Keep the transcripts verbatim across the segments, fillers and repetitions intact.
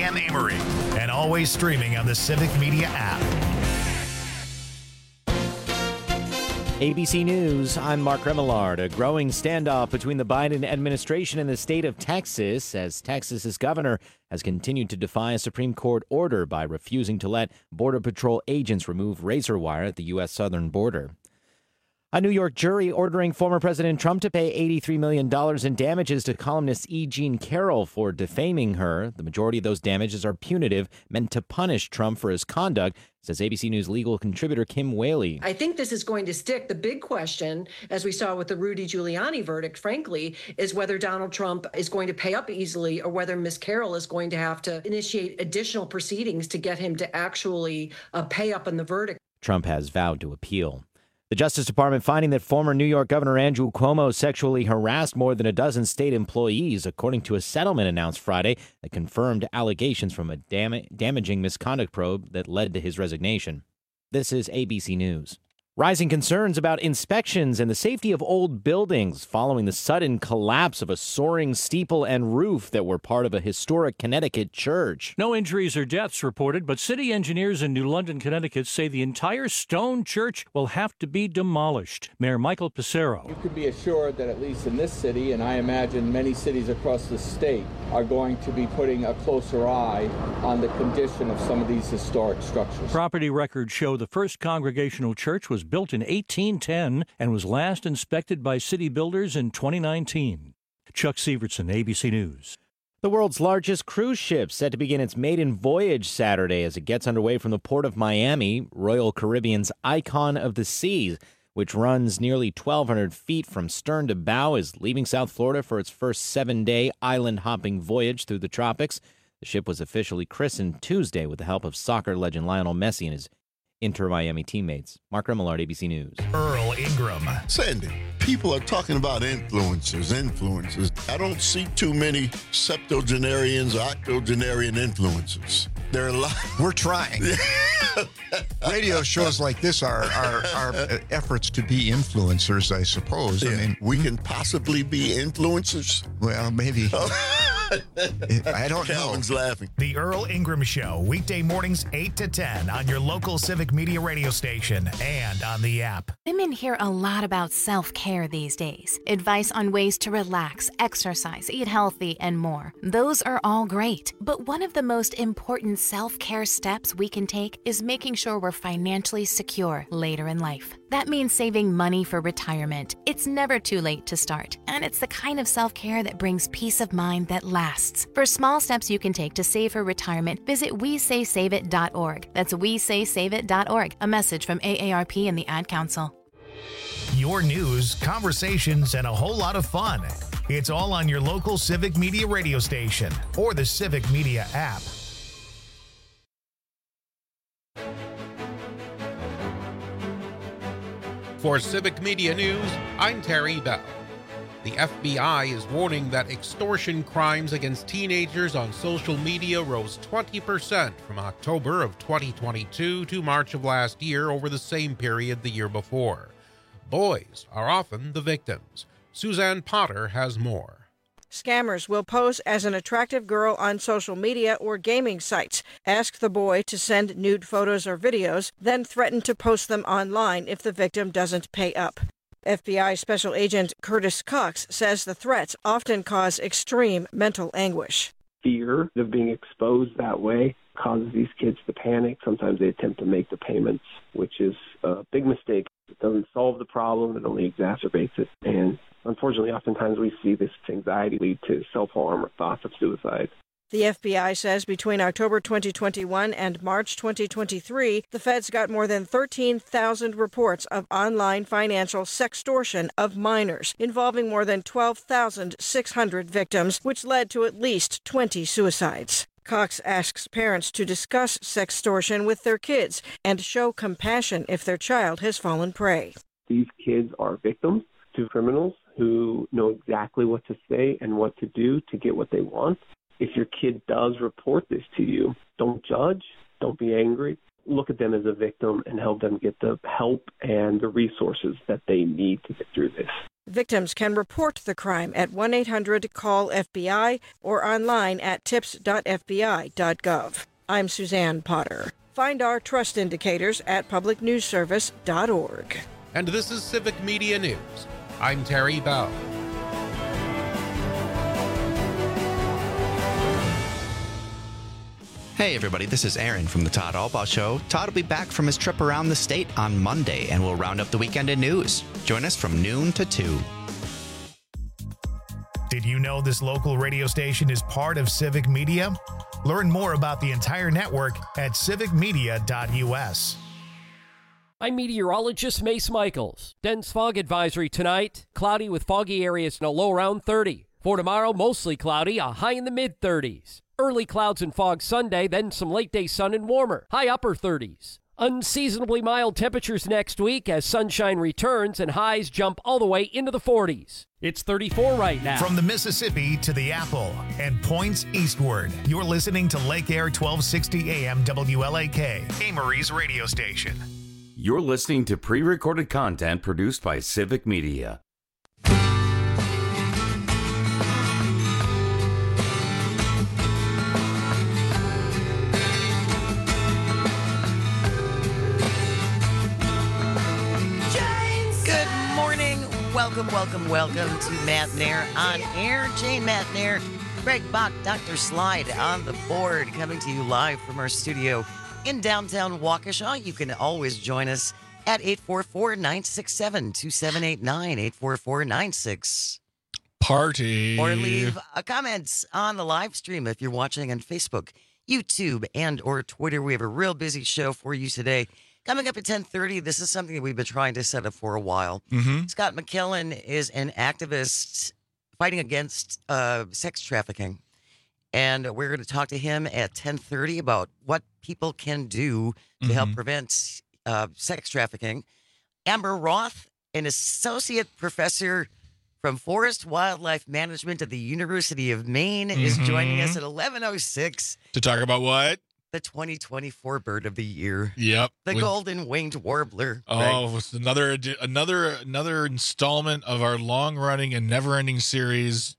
Sam Amory, and always streaming on the Civic Media app. A B C News, I'm Mark Remillard. A growing standoff between the Biden administration and the state of Texas as Texas's governor has continued to defy a Supreme Court order by refusing to let Border Patrol agents remove razor wire at the U S southern border. A New York jury ordering former President Trump to pay eighty-three million dollars in damages to columnist E. Jean Carroll for defaming her. The majority of those damages are punitive, meant to punish Trump for his conduct, says A B C News legal contributor Kim Whaley. I think this is going to stick. The big question, as we saw with the Rudy Giuliani verdict, frankly, is whether Donald Trump is going to pay up easily or whether Miz Carroll is going to have to initiate additional proceedings to get him to actually uh, pay up on the verdict. Trump has vowed to appeal. The Justice Department finding that former New York Governor Andrew Cuomo sexually harassed more than a dozen state employees, according to a settlement announced Friday that confirmed allegations from a dam- damaging misconduct probe that led to his resignation. This is A B C News. Rising concerns about inspections and the safety of old buildings following the sudden collapse of a soaring steeple and roof that were part of a historic Connecticut church. No injuries or deaths reported, but city engineers in New London, Connecticut say the entire stone church will have to be demolished. Mayor Michael Pissarro. You could be assured that at least in this city, and I imagine many cities across the state, are going to be putting a closer eye on the condition of some of these historic structures. Property records show the first Congregational Church was built in eighteen ten and was last inspected by city builders in twenty nineteen. Chuck Severson, A B C News. The world's largest cruise ship set to begin its maiden voyage Saturday as it gets underway from the port of Miami. Royal Caribbean's Icon of the Seas, which runs nearly twelve hundred feet from stern to bow, is leaving South Florida for its first seven-day island-hopping voyage through the tropics. The ship was officially christened Tuesday with the help of soccer legend Lionel Messi and his Inter-Miami teammates. Mark Remillard, A B C News. Earl Ingram. Sandy, people are talking about influencers, influencers. I don't see too many septuagenarians or octogenarian influencers. There are a lot. We're trying. Radio shows like this are, are, are efforts to be influencers, I suppose. Yeah. I mean, we can possibly be influencers. Well, maybe. I don't Calvin's know. laughing. The Earl Ingram Show, weekday mornings eight to ten on your local Civic Media radio station and on the app. Women hear a lot about self-care these days. Advice on ways to relax, exercise, eat healthy, and more. Those are all great. But one of the most important self-care steps we can take is making sure we're financially secure later in life. That means saving money for retirement. It's never too late to start, and it's the kind of self-care that brings peace of mind that lasts. For small steps you can take to save for retirement, visit we say save it dot org. That's we say save it dot org. A message from A A R P and the Ad Council. Your news, conversations, and a whole lot of fun. It's all on your local Civic Media radio station or the Civic Media app. For Civic Media News, I'm Terry Bell. The F B I is warning that extortion crimes against teenagers on social media rose twenty percent from October of twenty twenty-two to March of last year over the same period the year before. Boys are often the victims. Suzanne Potter has more. Scammers will pose as an attractive girl on social media or gaming sites, ask the boy to send nude photos or videos, then threaten to post them online if the victim doesn't pay up. F B I Special Agent Curtis Cox says the threats often cause extreme mental anguish. Fear of being exposed that way causes these kids to panic. Sometimes they attempt to make the payments, which is a big mistake. It doesn't solve the problem, it only exacerbates it. And unfortunately, oftentimes we see this anxiety lead to self-harm or thoughts of suicide. The F B I says between October twenty twenty-one and March twenty twenty-three, the feds got more than thirteen thousand reports of online financial sextortion of minors, involving more than twelve thousand six hundred victims, which led to at least twenty suicides. Cox asks parents to discuss sextortion with their kids and show compassion if their child has fallen prey. These kids are victims to criminals who know exactly what to say and what to do to get what they want. If your kid does report this to you, don't judge, don't be angry. Look at them as a victim and help them get the help and the resources that they need to get through this. Victims can report the crime at one eight hundred call F B I or online at tips dot f b i dot gov. I'm Suzanne Potter. Find our trust indicators at public news service dot org. And this is Civic Media News. I'm Terry Bell. Hey everybody, this is Aaron from the Todd Albaugh Show. Todd will be back from his trip around the state on Monday, and we'll round up the weekend in news. Join us from noon to two. Did you know this local radio station is part of Civic Media? Learn more about the entire network at civic media dot u s. I'm meteorologist Mace Michaels. Dense fog advisory tonight. Cloudy with foggy areas and a low around thirty. For tomorrow, mostly cloudy, a high in the mid-thirties. Early clouds and fog Sunday, then some late-day sun and warmer, high upper thirties. Unseasonably mild temperatures next week as sunshine returns and highs jump all the way into the forties. It's thirty-four right now. From the Mississippi to the Apple and points eastward, you're listening to Lake Air twelve sixty A M W L A K, Amory's radio station. You're listening to pre-recorded content produced by Civic Media. Welcome, welcome, welcome to Matt Nair on air. Jane Matt Nair, Greg Bach, Doctor Slide on the board, coming to you live from our studio in downtown Waukesha. You can always join us at eight four four, nine six seven, two seven eight nine, eight four four, nine six. Party. Or leave a comment on the live stream if you're watching on Facebook, YouTube, and or Twitter. We have a real busy show for you today. Coming up at ten thirty, this is something that we've been trying to set up for a while. Mm-hmm. Scott McKellen is an activist fighting against uh, sex trafficking. And we're going to talk to him at ten thirty about what people can do to Mm-hmm. help prevent uh, sex trafficking. Amber Roth, an associate professor from Forest Wildlife Management at the University of Maine, is Mhm. joining us at eleven oh six. To talk about what? The twenty twenty-four bird of the year. Yep. The With- golden winged warbler. Oh, it's another edi- another another installment of our long-running and never-ending series.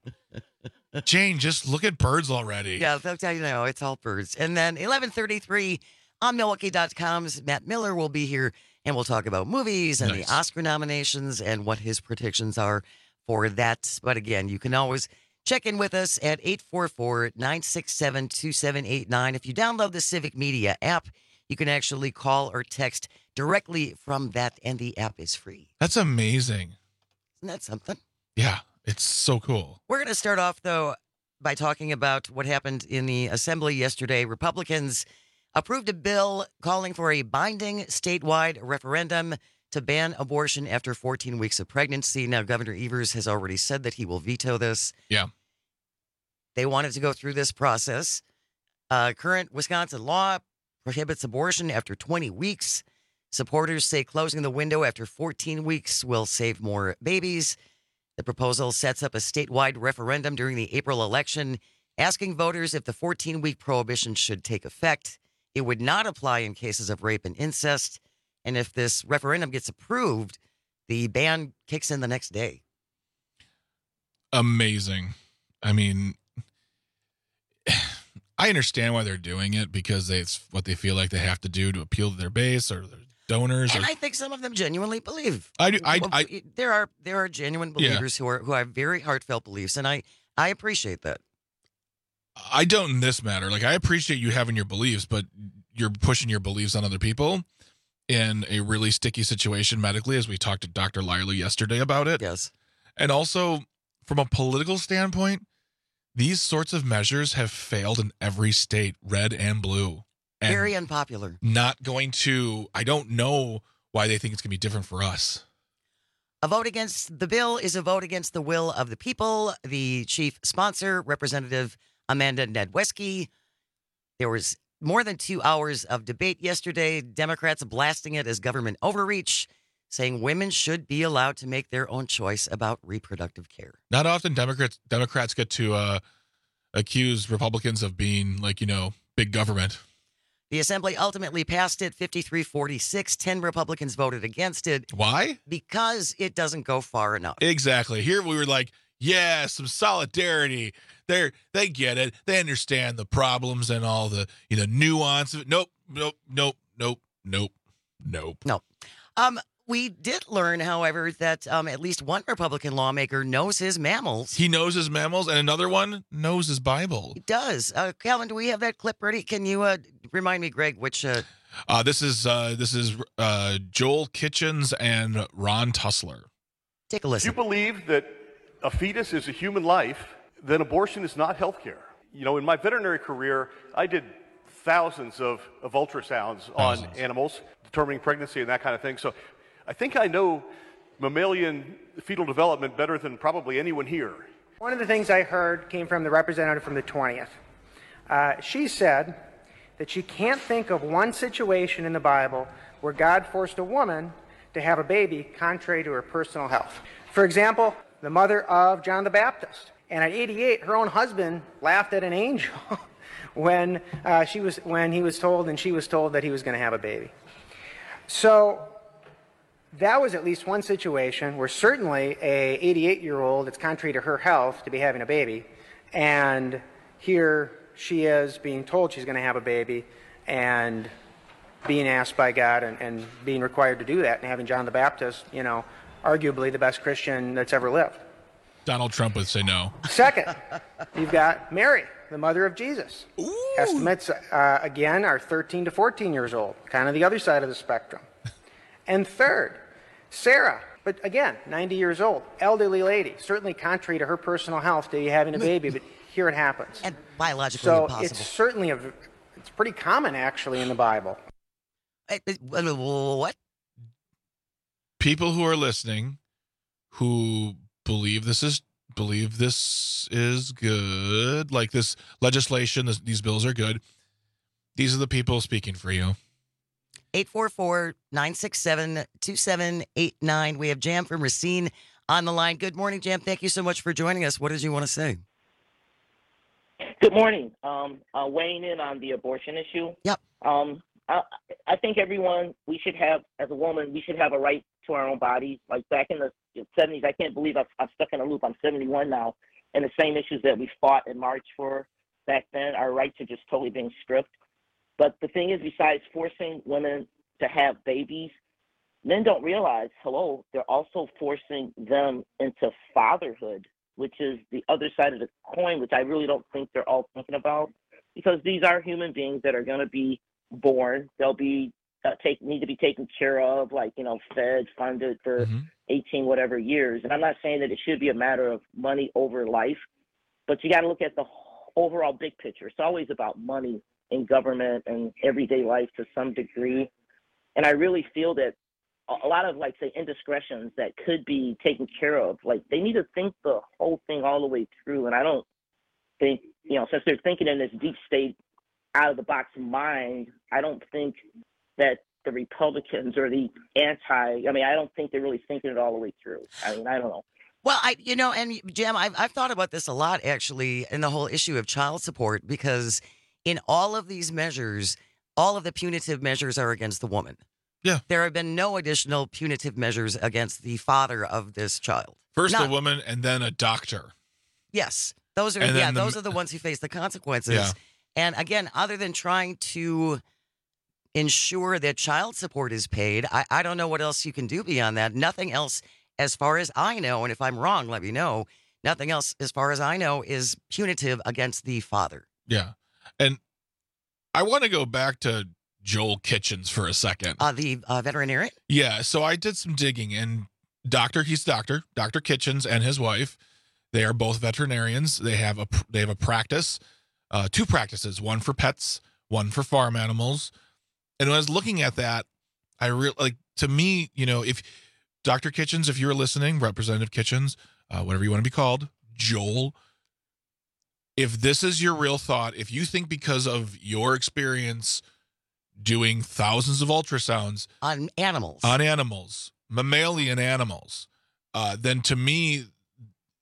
Jane, just look at birds already. Yeah, that's how you know it's all birds. And then eleven thirty-three on Milwaukee dot com's Matt Miller will be here, and we'll talk about movies and Nice. the Oscar nominations and what his predictions are for that. But again, you can always check in with us at eight four four, nine six seven, two seven eight nine. If you download the Civic Media app, you can actually call or text directly from that, and the app is free. That's amazing. Isn't that something? Yeah, it's so cool. We're going to start off, though, by talking about what happened in the Assembly yesterday. Republicans approved a bill calling for a binding statewide referendum to ban abortion after fourteen weeks of pregnancy. Now, Governor Evers has already said that he will veto this. Yeah. They wanted to go through this process. Uh, current Wisconsin law prohibits abortion after twenty weeks. Supporters say closing the window after fourteen weeks will save more babies. The proposal sets up a statewide referendum during the April election, asking voters if the fourteen-week prohibition should take effect. It would not apply in cases of rape and incest. And if this referendum gets approved, the ban kicks in the next day. Amazing. I mean, I understand why they're doing it, because they, it's what they feel like they have to do to appeal to their base or their donors. And or, I think some of them genuinely believe. I do. I, Well, I, there are there are genuine Yeah. believers who are who have very heartfelt beliefs, and I I appreciate that. I don't in this matter. Like, I appreciate you having your beliefs, but you're pushing your beliefs on other people in a really sticky situation medically, as we talked to Doctor Lyerly yesterday about it. Yes. And also, from a political standpoint, these sorts of measures have failed in every state, red and blue. And Very unpopular. not going to, I don't know why they think it's going to be different for us. A vote against the bill is a vote against the will of the people. The chief sponsor, Representative Amanda Nedweski. There was more than two hours of debate yesterday. Democrats blasting it as government overreach, saying women should be allowed to make their own choice about reproductive care. Not often Democrats Democrats get to uh, accuse Republicans of being, like, you know, big government. The Assembly ultimately passed it fifty-three forty-six. ten Republicans voted against it. Why? Because it doesn't go far enough. Exactly. Here we were like, yeah, some solidarity. They're, they get it. They understand the problems and all the, you know, nuance of it. Nope, nope, nope, nope, nope, nope. No. Um, we did learn, however, that um, at least one Republican lawmaker knows his mammals. He knows his mammals, and another one knows his Bible. He does. Uh, Calvin, do we have that clip ready? Can you uh, remind me, Greg, which... Uh... Uh, this is uh, this is uh, Joel Kitchens and Ron Tussler. Take a listen. If you believe that a fetus is a human life, then abortion is not health care. You know, in my veterinary career, I did thousands of, of ultrasounds thousands. on animals, determining pregnancy and that kind of thing. So I think I know mammalian fetal development better than probably anyone here. One of the things I heard came from the representative from the twentieth. Uh, she said that she can't think of one situation in the Bible where God forced a woman to have a baby contrary to her personal health. For example, the mother of John the Baptist. And at eighty-eight, her own husband laughed at an angel when uh, she was when he was told and she was told that he was going to have a baby. So that was at least one situation where certainly a eighty-eight-year-old, it's contrary to her health to be having a baby, and here she is being told she's going to have a baby and being asked by God and, and being required to do that, and having John the Baptist, you know, arguably the best Christian that's ever lived. Donald Trump would say no. Second, you've got Mary, the mother of Jesus. Ooh. Estimates, uh, again, are thirteen to fourteen years old, kind of the other side of the spectrum. And third, Sarah, but again, ninety years old, elderly lady, certainly contrary to her personal health to be having a baby, but here it happens. And biologically so impossible. It's certainly, a, it's pretty common, actually, in the Bible. What? People who are listening who believe this is believe this is good, like this legislation, this, these bills are good. These are the people speaking for you. eight four four, nine six seven, two seven eight nine. We have Jam from Racine on the line. Good morning, Jam. Thank you so much for joining us. What did you want to say? Good morning. Um, uh, weighing in on the abortion issue. Yep. Um, I, I think everyone, we should have, as a woman, we should have a right to our own bodies. Like back in the seventies, I can't believe I've, I'm stuck in a loop. I'm seventy-one now, and the same issues that we fought in March for back then, our rights are just totally being stripped. But the thing is, besides forcing women to have babies, men don't realize, hello, they're also forcing them into fatherhood, which is the other side of the coin, which I really don't think they're all thinking about, because these are human beings that are going to be born. They'll be uh, take need to be taken care of, like, you know, fed, funded for mm-hmm. eighteen whatever years. And I'm not saying that it should be a matter of money over life, but you got to look at the overall big picture. It's always about money in government and everyday life to some degree. And I really feel that a lot of, like, say, indiscretions that could be taken care of, like, they need to think the whole thing all the way through. And I don't think, you know, since they're thinking in this deep state, out of the box mind, I don't think that the Republicans or the anti, I mean, I don't think they're really thinking it all the way through. I mean, I don't know. Well, I, you know, and Jim, I've, I've thought about this a lot, actually, in the whole issue of child support, because in all of these measures, all of the punitive measures are against the woman. Yeah. There have been no additional punitive measures against the father of this child. First None. a woman and then a doctor. Yes. Those are, And yeah, then the- those are the ones who face the consequences. Yeah. And again, other than trying to ensure that child support is paid, I, I don't know what else you can do beyond that. Nothing else, as far as I know, and if I'm wrong, let me know, nothing else, as far as I know, is punitive against the father. Yeah. And I want to go back to Joel Kitchens for a second. Uh, the uh, veterinarian? Yeah, so I did some digging, and Doctor, he's Doctor, Doctor Kitchens and his wife, they are both veterinarians. They have a they have a practice, uh, two practices, one for pets, one for farm animals. And when I was looking at that, I really, like, to me, you know, if Doctor Kitchens, if you're listening, Representative Kitchens, uh, whatever you want to be called, Joel, if this is your real thought, if you think because of your experience doing thousands of ultrasounds on animals, on animals, mammalian animals, uh, then to me,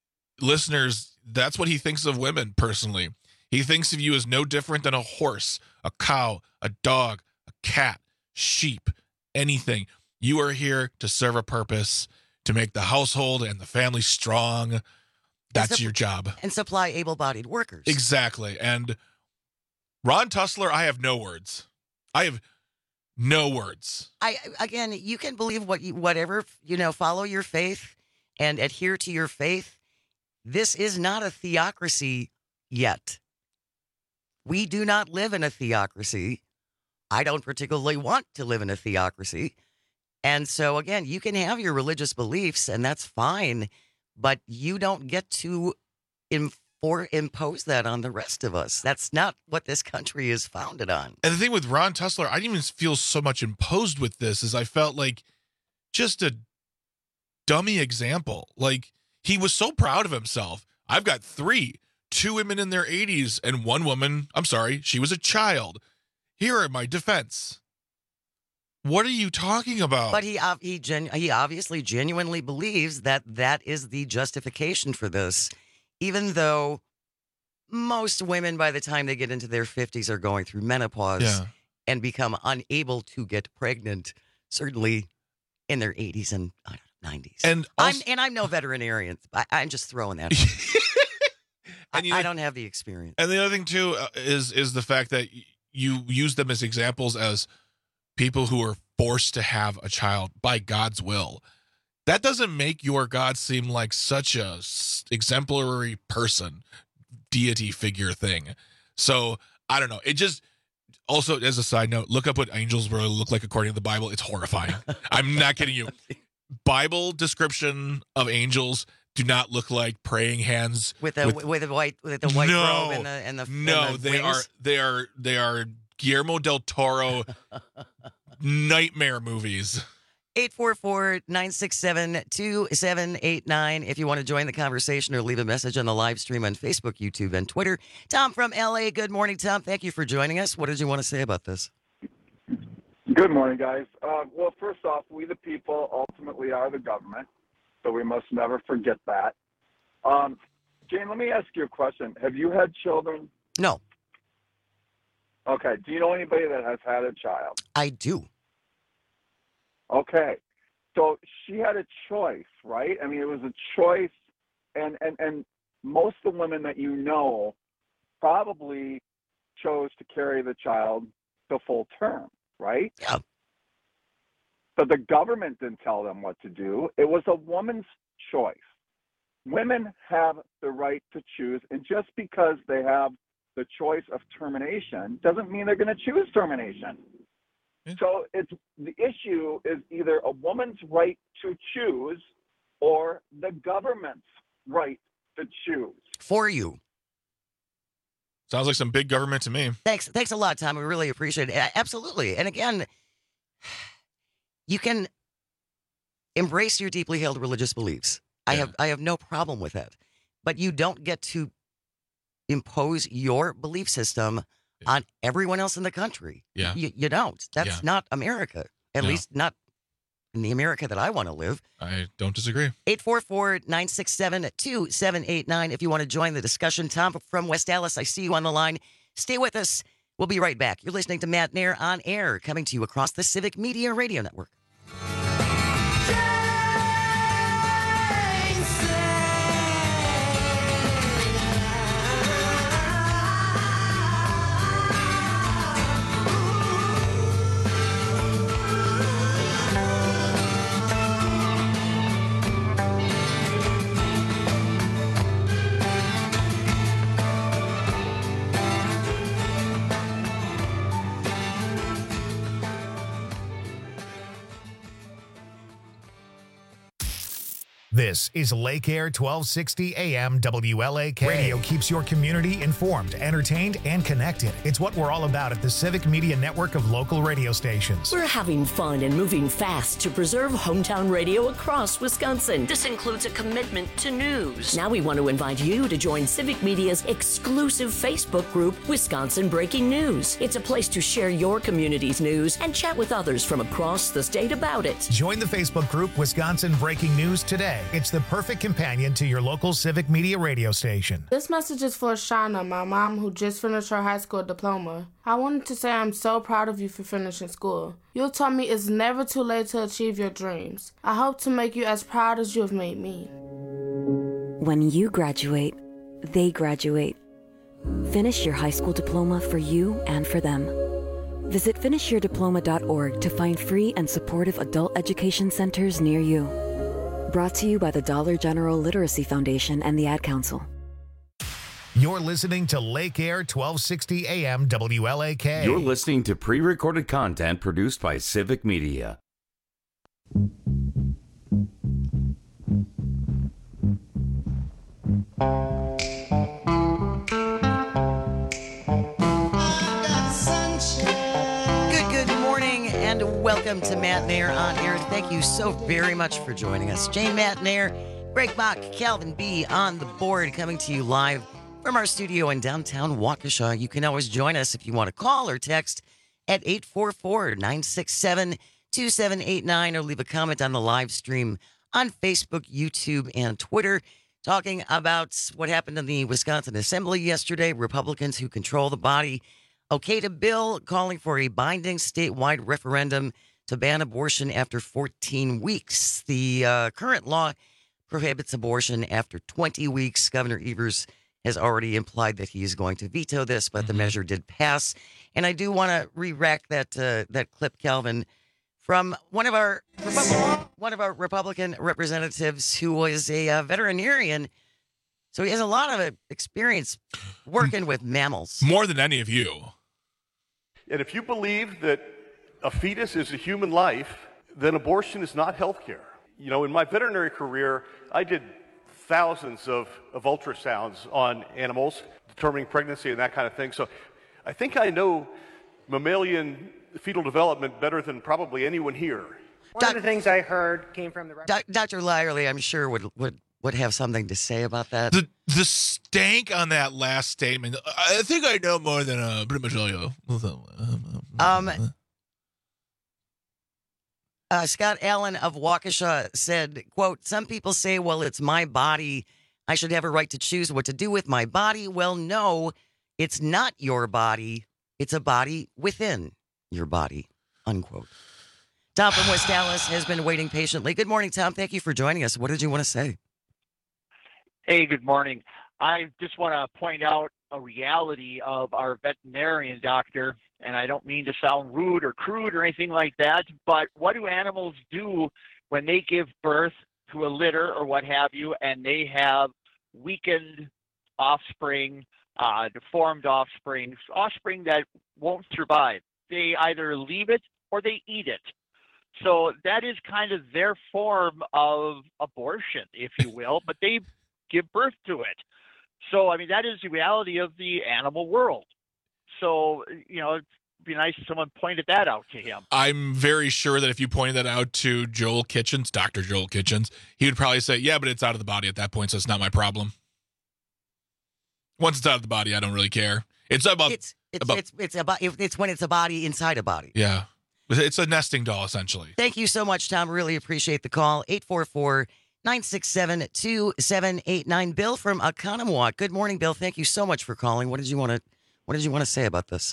listeners, that's what he thinks of women personally. He thinks of you as no different than a horse a cow, a dog, a cat, sheep, anything. You are here to serve a purpose, to make the household and the family strong. That's su- your job. And supply able-bodied workers. Exactly. And Ron Tussler, I have no words. I have no words. I again, you can believe what you, whatever, you know, follow your faith and adhere to your faith. This is not a theocracy yet. We do not live in a theocracy. I don't particularly want to live in a theocracy. And so, again, you can have your religious beliefs, and that's fine, but you don't get to infor- impose that on the rest of us. That's not what this country is founded on. And the thing with Ron Tussler, I didn't even feel so much imposed with this as I felt like just a dummy example. Like, he was so proud of himself. I've got three, two women in their eighties, and one woman, I'm sorry, she was a child. Here are my defense. What are you talking about? But he uh, he gen- he obviously genuinely believes that that is the justification for this, even though most women, by the time they get into their fifties, are going through menopause Yeah. and become unable to get pregnant, certainly in their eighties and I don't know, nineties. And I'm and I'm no veterinarian. I, I'm just throwing that out. I, you know, I don't have the experience. And the other thing, too, uh, is is the fact that y- you use them as examples as people who are forced to have a child by God's will. That doesn't make your God seem like such a s- exemplary person, deity figure thing. So, I don't know. It just, also, as a side note, look up what angels really look like according to the Bible. It's horrifying. I'm not kidding you. Bible description of angels do not look like praying hands With a with, with a white with the white no, robe and the and the no, and the they wings? are they are they are Guillermo del Toro nightmare movies. eight four four, nine six seven, two seven eight nine if you want to join the conversation or leave a message on the live stream on Facebook, YouTube, and Twitter. Tom from L A. Good morning, Tom. Thank you for joining us. What did you want to say about this? Good morning, guys. Uh, well, first off, we the people ultimately are the government, so we must never forget that. Um, Jane, let me ask you a question. Have you had children? No. Okay. Do you know anybody that has had a child? I do. Okay. So she had a choice, right? I mean, it was a choice, and, and, and most of the women that you know probably chose to carry the child to full term, right? Yeah. But the government didn't tell them what to do. It was a woman's choice. Women have the right to choose, and just because they have the choice of termination doesn't mean they're going to choose termination. So it's the issue is either a woman's right to choose or the government's right to choose. For you. Sounds like some big government to me. Thanks. Thanks a lot, Tom. We really appreciate it. A- Absolutely. And again, you can embrace your deeply held religious beliefs. I have I have no problem with that. But you don't get to impose your belief system on everyone else in the country. Yeah. You, you don't. That's Yeah. not America. At No. least not in the America that I want to live. I don't disagree. eight four four, nine six seven, two seven eight nine if you want to join the discussion. Tom from West Dallas, I see you on the line. Stay with us. We'll be right back. You're listening to Matt Nair on air, coming to you across the Civic Media Radio Network. This is Lake Air twelve sixty A M W L A K. Radio keeps your community informed, entertained, and connected. It's what we're all about at the Civic Media Network of local radio stations. We're having fun and moving fast to preserve hometown radio across Wisconsin. This includes a commitment to news. Now we want to invite you to join Civic Media's exclusive Facebook group, Wisconsin Breaking News. It's a place to share your community's news and chat with others from across the state about it. Join the Facebook group Wisconsin Breaking News today It's the perfect companion to your local Civic Media radio station. This message is for Shauna, my mom, who just finished her high school diploma. I wanted to say I'm so proud of you for finishing school. You taught me it's never too late to achieve your dreams. I hope to make you as proud as you have made me. When you graduate, they graduate. Finish your high school diploma for you and for them. Visit finish your diploma dot org to find free and supportive adult education centers near you. Brought to you by the Dollar General Literacy Foundation and the Ad Council. You're listening to Lake Air twelve sixty A M W L A K. You're listening to pre-recorded content produced by Civic Media. And welcome to Matt and Air on Air. Thank you so very much for joining us. Jane, Matt and Air, Greg Bach, Calvin B on the board, coming to you live from our studio in downtown Waukesha. You can always join us if you want to call or text at eight four four, nine six seven, two seven eight nine or leave a comment on the live stream on Facebook, YouTube, and Twitter, talking about what happened in the Wisconsin Assembly yesterday. Republicans who control the body okayed a bill calling for a binding statewide referendum to ban abortion after fourteen weeks. The uh, current law prohibits abortion after twenty weeks. Governor Evers has already implied that he is going to veto this, but mm-hmm. the measure did pass. And I do want to re-rack that uh, that clip, Calvin, from one of our one of our Republican representatives who was a uh, veterinarian. So he has a lot of experience working with mammals. More than any of you. And if you believe that a fetus is a human life, then abortion is not health care. You know, in my veterinary career, I did thousands of, of ultrasounds on animals, determining pregnancy and that kind of thing. So I think I know mammalian fetal development better than probably anyone here. One Doc- of the things I heard came from the... Doc- Doctor Lyerly, I'm sure, would, would, would have something to say about that. The the stank on that last statement, I think I know more than uh, pretty much all you. Um, uh, Scott Allen of Waukesha said, quote, some people say, well, it's my body. I should have a right to choose what to do with my body. Well, no, it's not your body. It's a body within your body, unquote. Tom from West Dallas has been waiting patiently. Good morning, Tom. Thank you for joining us. What did you want to say? Hey, good morning. I just want to point out a reality of our veterinarian doctor, and I don't mean to sound rude or crude or anything like that, but what do animals do when they give birth to a litter or what have you, and they have weakened offspring, uh, deformed offspring, offspring that won't survive? They either leave it or they eat it. So that is kind of their form of abortion, if you will, but they give birth to it. So, I mean, that is the reality of the animal world. So, you know, it'd be nice if someone pointed that out to him. I'm very sure that if you pointed that out to Joel Kitchens, Doctor Joel Kitchens, he would probably say, yeah, but it's out of the body at that point, so it's not my problem. Once it's out of the body, I don't really care. It's about... It's it's about, it's, it's, about, it's when it's a body inside a body. Yeah. It's a nesting doll, essentially. Thank you so much, Tom. Really appreciate the call. eight four four, nine six seven, two seven eight nine. Bill from Oconomowoc. Good morning, Bill. Thank you so much for calling. What did you want to What did you want to say about this?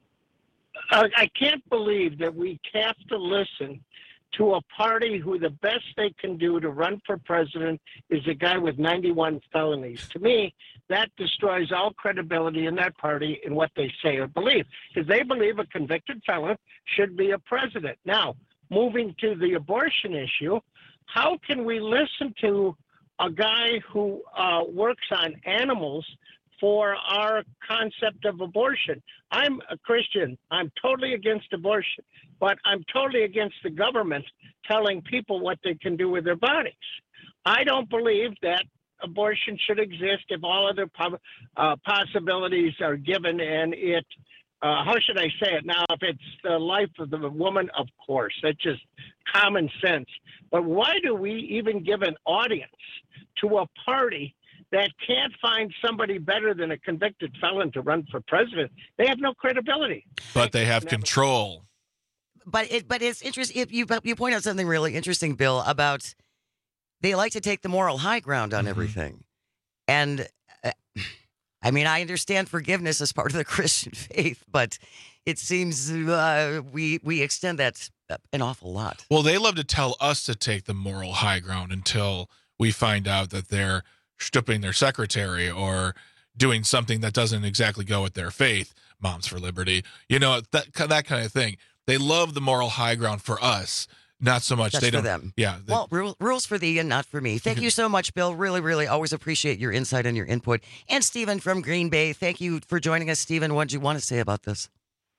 Uh, I can't believe that we have to listen to a party who the best they can do to run for president is a guy with ninety-one felonies. To me, that destroys all credibility in that party in what they say or believe, because they believe a convicted felon should be a president. Now, moving to the abortion issue, how can we listen to a guy who uh, works on animals for our concept of abortion? I'm a Christian. I'm totally against abortion, but I'm totally against the government telling people what they can do with their bodies. I don't believe that abortion should exist if all other po- uh, possibilities are given, and it, uh, how should I say it now, if it's the life of the woman, of course, that's just common sense. But why do we even give an audience to a party that can't find somebody better than a convicted felon to run for president? They have no credibility. But they have control. But it, but it's interesting. If you you point out something really interesting, Bill, about they like to take the moral high ground on mm-hmm. everything. And uh, I mean, I understand forgiveness as part of the Christian faith, but it seems uh, we we extend that an awful lot. Well, they love to tell us to take the moral high ground until we find out that they're stripping their secretary or doing something that doesn't exactly go with their faith. Moms for Liberty, you know, that that kind of thing. They love the moral high ground for us, not so much That's they for don't. Them. Yeah. They, well, rule, rules for thee and not for me. Thank you so much, Bill. Really, really always appreciate your insight and your input. And Stephen from Green Bay, thank you for joining us. Stephen, what did you want to say about this?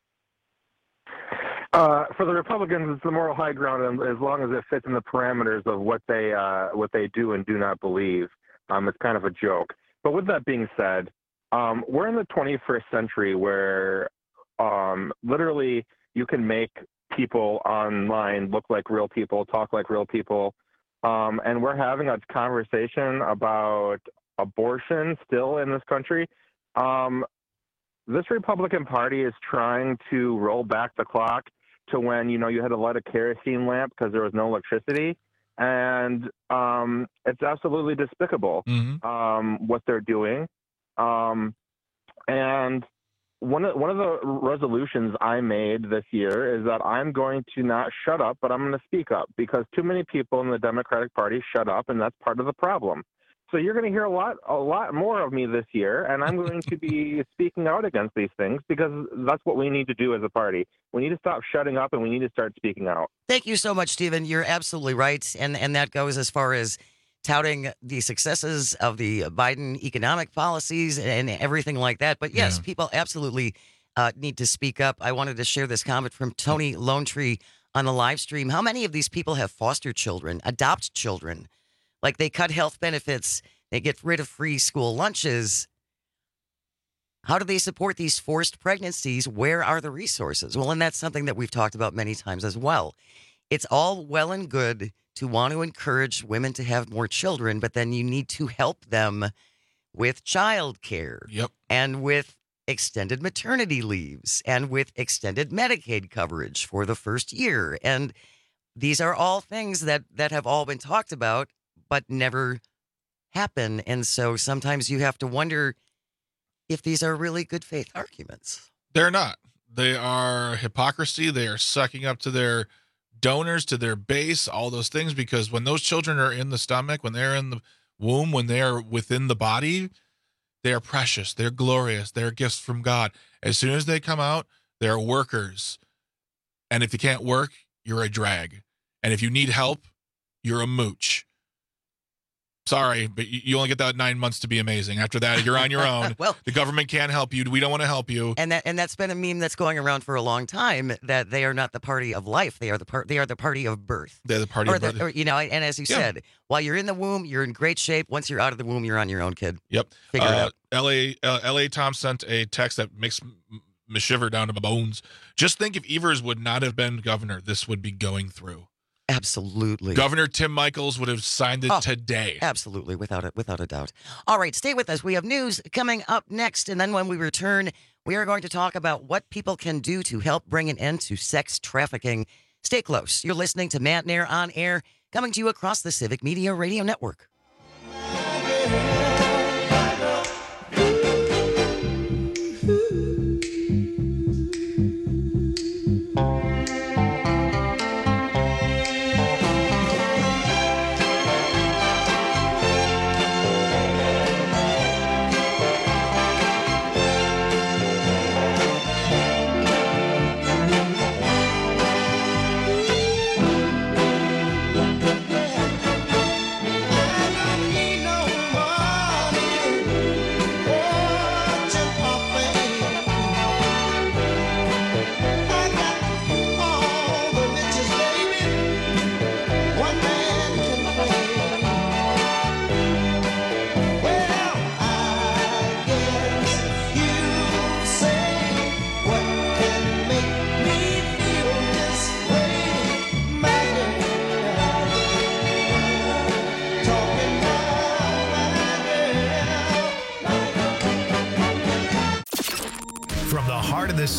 Uh, for the Republicans, it's the moral high ground, as long as it fits in the parameters of what they uh, what they do and do not believe. Um, it's kind of a joke. But with that being said, um, we're in the twenty-first century where um, literally you can make people online look like real people, talk like real people, um, and we're having a conversation about abortion still in this country. Um, this Republican Party is trying to roll back the clock to when, you know, you had to light a kerosene lamp because there was no electricity. And um, it's absolutely despicable mm-hmm. um, what they're doing. Um, and one of, one of the resolutions I made this year is that I'm going to not shut up, but I'm going to speak up, because too many people in the Democratic Party shut up, and that's part of the problem. So you're going to hear a lot, a lot more of me this year, and I'm going to be speaking out against these things, because that's what we need to do as a party. We need to stop shutting up, and we need to start speaking out. Thank you so much, Stephen. You're absolutely right, and and that goes as far as touting the successes of the Biden economic policies and everything like that. But yes, yeah. people absolutely uh, need to speak up. I wanted to share this comment from Tony Lone Tree on the live stream. How many of these people have foster children, adopt children? Like, they cut health benefits, they get rid of free school lunches. How do they support these forced pregnancies? Where are the resources? Well, and that's something that we've talked about many times as well. It's all well and good to want to encourage women to have more children, but then you need to help them with child care. Yep. And with extended maternity leaves and with extended Medicaid coverage for the first year. And these are all things that, that have all been talked about, but never happen. And so sometimes you have to wonder if these are really good faith arguments. They're not. They are hypocrisy. They are sucking up to their donors, to their base, all those things, because when those children are in the stomach, when they're in the womb, when they're within the body, they are precious. They're glorious. They're gifts from God. As soon as they come out, they're workers. And if you can't work, you're a drag. And if you need help, you're a mooch. Sorry, but you only get that nine months to be amazing. After that, you're on your own. Well, the government can't help you. We don't want to help you. And that and that's been a meme that's going around for a long time, that they are not the party of life. They are the part. They are the party of birth. They're the party or of the, birth. Or, you know, and as you yeah. said, while you're in the womb, you're in great shape. Once you're out of the womb, you're on your own, kid. Yep. Figure uh, it out. L A uh, L A Tom sent a text that makes me shiver down to my bones. Just think, if Evers would not have been governor, this would be going through. Absolutely. Governor Tim Michels would have signed it oh, today. Absolutely, without it, without a doubt. All right, stay with us. We have news coming up next, and then when we return, we are going to talk about what people can do to help bring an end to sex trafficking. Stay close. You're listening to Matt Nair on Air, coming to you across the Civic Media Radio Network.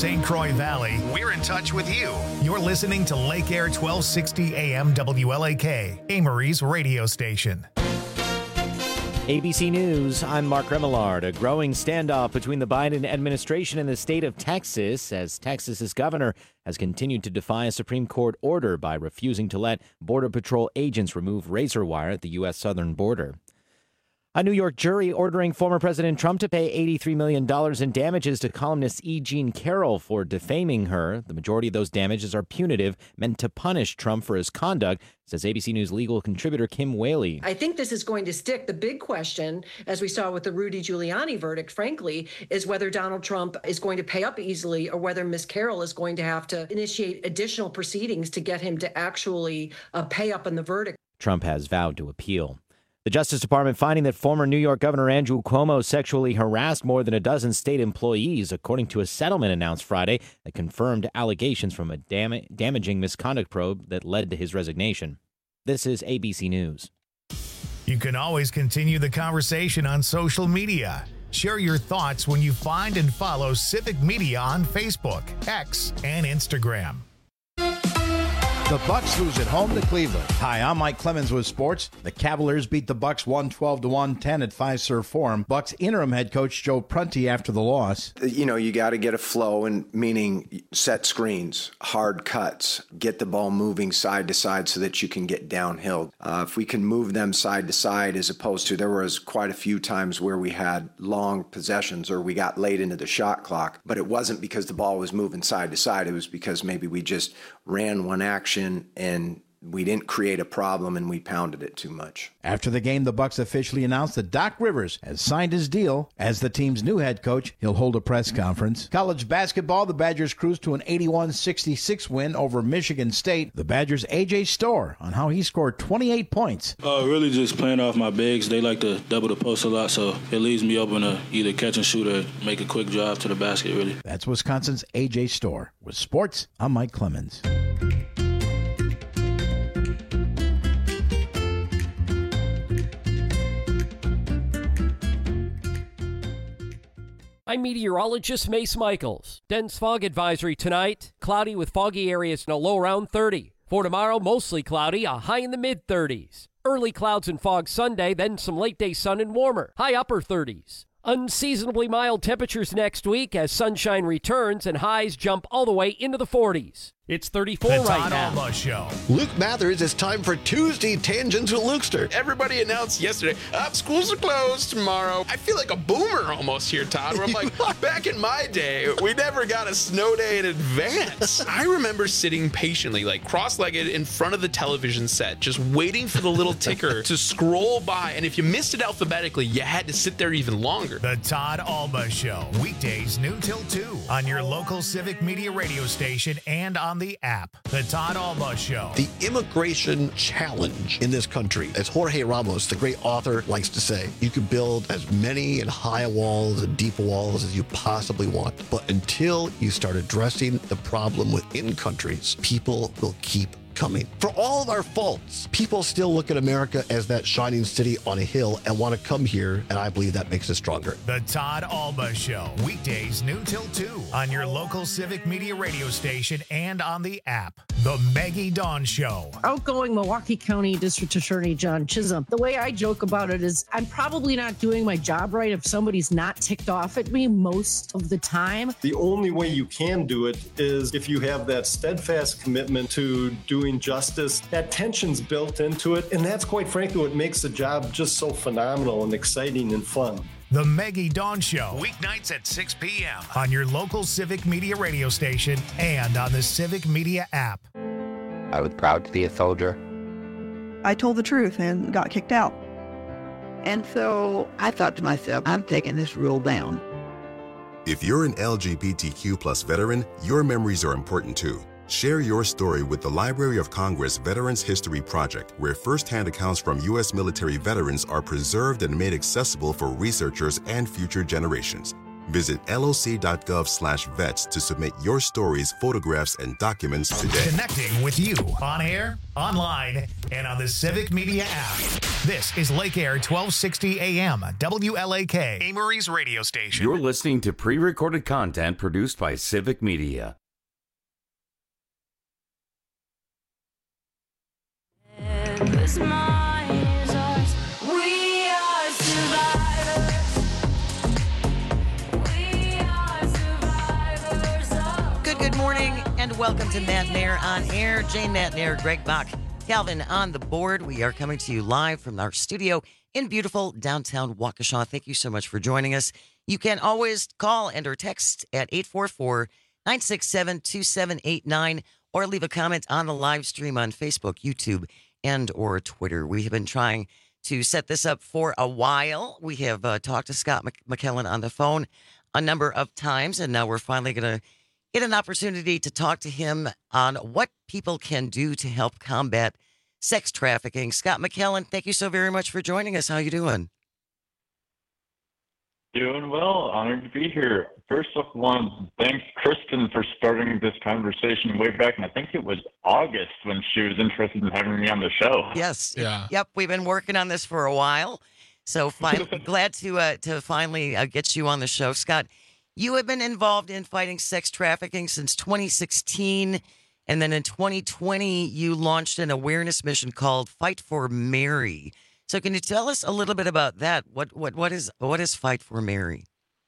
Saint Croix Valley, we're in touch with you. You're listening to Lake Air twelve sixty A M W L A K, Amory's radio station. A B C News, I'm Mark Remillard. A growing standoff between the Biden administration and the state of Texas as Texas's governor has continued to defy a Supreme Court order by refusing to let Border Patrol agents remove razor wire at the U S southern border. A New York jury ordering former President Trump to pay eighty-three million dollars in damages to columnist E. Jean Carroll for defaming her. The majority of those damages are punitive, meant to punish Trump for his conduct, says A B C News legal contributor Kim Whaley. I think this is going to stick. The big question, as we saw with the Rudy Giuliani verdict, frankly, is whether Donald Trump is going to pay up easily or whether Miz Carroll is going to have to initiate additional proceedings to get him to actually uh, pay up on the verdict. Trump has vowed to appeal. The Justice Department finding that former New York Governor Andrew Cuomo sexually harassed more than a dozen state employees, according to a settlement announced Friday that confirmed allegations from a dam- damaging misconduct probe that led to his resignation. This is A B C News. You can always continue the conversation on social media. Share your thoughts when you find and follow Civic Media on Facebook, X, and Instagram. The Bucks lose at home to Cleveland. Hi, I'm Mike Clemens with sports. The Cavaliers beat the Bucks one twelve to one ten at Fiserv Forum. Bucks interim head coach Joe Prunty after the loss. You know, you got to get a flow, and meaning set screens, hard cuts, get the ball moving side to side so that you can get downhill. Uh, if we can move them side to side, as opposed to, there was quite a few times where we had long possessions or we got late into the shot clock, but it wasn't because the ball was moving side to side. It was because maybe we just ran one action and we didn't create a problem and we pounded it too much. After the game, the Bucks officially announced that Doc Rivers has signed his deal as the team's new head coach. He'll hold a press conference. College basketball, the Badgers cruised to an eighty-one sixty-six win over Michigan State. The Badgers' A J Storr on how he scored twenty-eight points. Uh, really just playing off my bigs. They like to double the post a lot, so it leaves me open to either catch and shoot or make a quick drive to the basket, really. That's Wisconsin's A J Storr. With sports, I'm Mike Clemens. I'm meteorologist Mace Michaels. Dense fog advisory tonight. Cloudy with foggy areas and a low around thirty. For tomorrow, mostly cloudy, a high in the mid-thirties. Early clouds and fog Sunday, then some late-day sun and warmer. High upper thirties. Unseasonably mild temperatures next week as sunshine returns and highs jump all the way into the forties. It's thirty-four the right Todd now. Alba Show. Luke Mathers, it's time for Tuesday Tangents with Lukester. Everybody announced yesterday, up, schools are closed tomorrow. I feel like a boomer almost here, Todd, where I'm like, back in my day, we never got a snow day in advance. I remember sitting patiently, like cross-legged in front of the television set, just waiting for the little ticker to scroll by. And if you missed it alphabetically, you had to sit there even longer. The Todd Alba Show. Weekdays noon till two on your local Civic Media radio station and on the app. The Todd Alba Show. The immigration challenge in this country, as Jorge Ramos, the great author, likes to say, you can build as many and high walls and deep walls as you possibly want. But until you start addressing the problem within countries, people will keep coming. For all of our faults, people still look at America as that shining city on a hill and want to come here, and I believe that makes us stronger. The Todd Alba Show. Weekdays noon till two on your local Civic Media radio station and on the app. The Maggie Dawn Show. Outgoing Milwaukee County District Attorney John Chisholm. The way I joke about it is I'm probably not doing my job right if somebody's not ticked off at me most of the time. The only way you can do it is if you have that steadfast commitment to doing justice. That tension's built into it, and that's quite frankly what makes the job just so phenomenal and exciting and fun. The Maggie Dawn Show, weeknights at six p.m. on your local Civic Media radio station and on the Civic Media app. I was proud to be a soldier. I told the truth and got kicked out. And so I thought to myself, I'm taking this rule down. If you're an L G B T Q plus veteran, your memories are important too. Share your story with the Library of Congress Veterans History Project, where firsthand accounts from U S military veterans are preserved and made accessible for researchers and future generations. Visit loc.gov slash vets to submit your stories, photographs, and documents today. Connecting with you on air, online, and on the Civic Media app. This is Lake Air twelve sixty A M, W L A K, Amory's radio station. You're listening to pre-recorded content produced by Civic Media. This mine is ours. We are survivors. We are survivors. Of Good, good morning, and welcome to Matt Nair on Air. Jane Matt Nair, Greg Bach, Calvin on the board. We are coming to you live from our studio in beautiful downtown Waukesha. Thank you so much for joining us. You can always call and or text at eight four four, nine six seven, two seven eight nine or leave a comment on the live stream on Facebook, YouTube, and or Twitter. We have been trying to set this up for a while. We have uh, talked to Scott Mc- McKellen on the phone a number of times, and now we're finally going to get an opportunity to talk to him on what people can do to help combat sex trafficking. Scott McKellen, thank you so very much for joining us. How you doing? Doing well. Honored to be here. First off, I want to thank Kristen for starting this conversation way back, and I think it was August when she was interested in having me on the show. Yes. Yeah. Yep. We've been working on this for a while, so fin- glad to uh, to finally uh, get you on the show, Scott. You have been involved in fighting sex trafficking since twenty sixteen, and then in twenty twenty, you launched an awareness mission called Fight for Mary. So, can you tell us a little bit about that? What what what is what is Fight for Mary?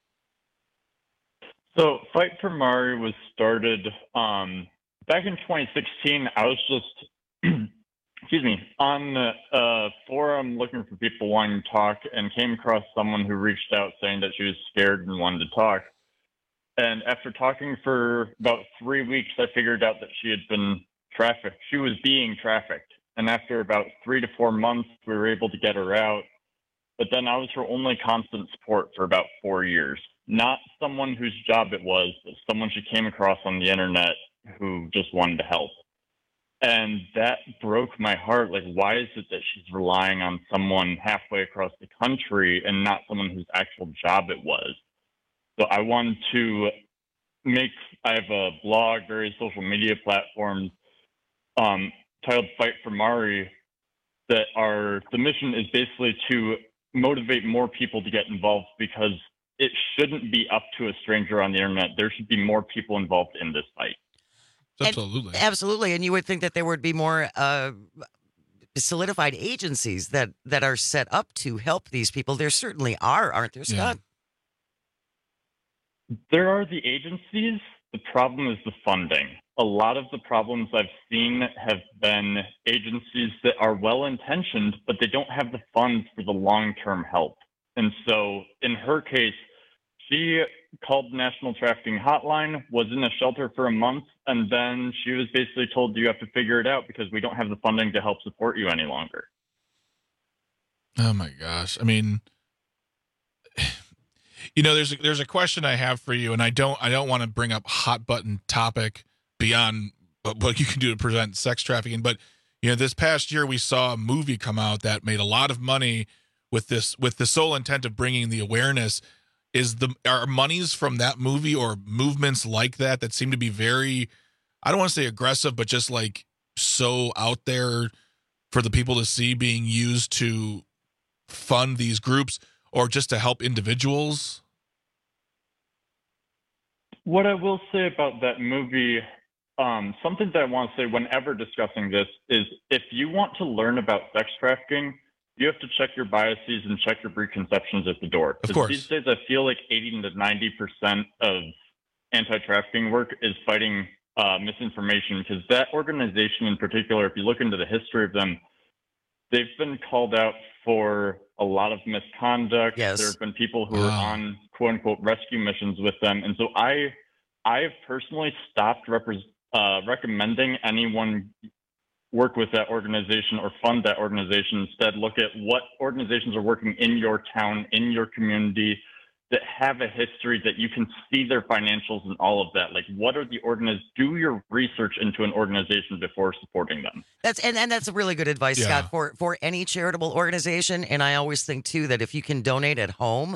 So, Fight for Mary was started um, back in twenty sixteen. I was just, excuse me, on a forum looking for people wanting to talk, and came across someone who reached out saying that she was scared and wanted to talk. And after talking for about three weeks, I figured out that she had been trafficked. She was being trafficked. And after about three to four months, we were able to get her out. But then I was her only constant support for about four years. Not someone whose job it was, but someone she came across on the internet who just wanted to help. And that broke my heart. Like, why is it that she's relying on someone halfway across the country and not someone whose actual job it was? So I wanted to make, I have a blog, various social media platforms, um, titled Fight for Mari, that are, the mission is basically to motivate more people to get involved, because it shouldn't be up to a stranger on the internet. There should be more people involved in this fight. Absolutely. And, absolutely. And you would think that there would be more uh, solidified agencies that, that are set up to help these people. There certainly are, aren't there, Scott? Yeah. There are the agencies. The problem is the funding. A lot of the problems I've seen have been agencies that are well-intentioned, but they don't have the funds for the long-term help. And so in her case, she called the National Trafficking Hotline, was in a shelter for a month, and then she was basically told, you have to figure it out because we don't have the funding to help support you any longer. Oh my gosh. I mean, you know, there's a, there's a question I have for you, and I don't I don't want to bring up hot button topic beyond what you can do to prevent sex trafficking, but you know, this past year we saw a movie come out that made a lot of money with this with the sole intent of bringing the awareness. Is the are monies from that movie or movements like that that seem to be very, I don't want to say aggressive, but just like so out there for the people to see, being used to fund these groups or just to help individuals? What I will say about that movie, um, something that I want to say whenever discussing this is, if you want to learn about sex trafficking, you have to check your biases and check your preconceptions at the door. Of course. These days, I feel like eighty to ninety percent of anti-trafficking work is fighting uh, misinformation, because that organization in particular, if you look into the history of them, they've been called out for a lot of misconduct. Yes. There have been people who Wow. are on quote-unquote rescue missions with them. And so I, I have personally stopped repre- uh, recommending anyone work with that organization or fund that organization. Instead, look at what organizations are working in your town, in your community, that have a history, that you can see their financials and all of that. Like, what are the organiz? Do your research into an organization before supporting them. That's and, and that's really good advice, Yeah. Scott, for for any charitable organization. And I always think too that if you can donate at home,